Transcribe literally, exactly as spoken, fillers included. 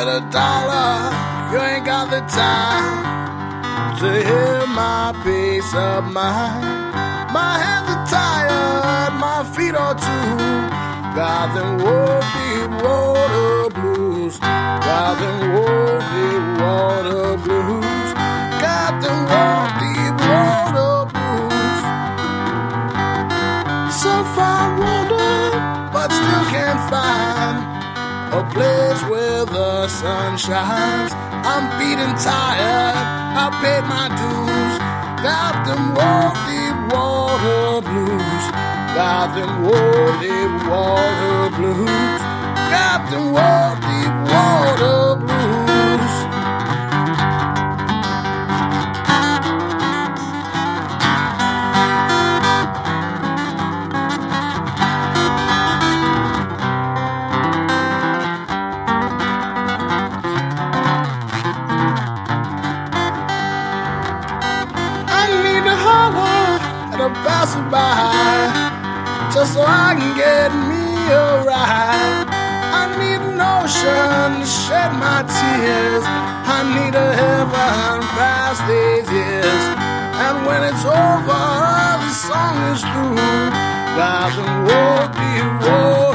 get a dollar, you ain't got the time to hear my peace of mind. My hands are tired, my feet are too. Got them old deep water blues. Got them old deep water blues. Got them old deep water blues. So far wandered, but still can't find a place where the sun shines. I'm beating tired, I paid my dues. Got them old deep water blues. Got them old deep water blues. Got them old deep water blues. A passerby, just so I can get me a ride. I need an ocean to shed my tears. I need a heaven past these years. And when it's over, the song is through. Got them old deep water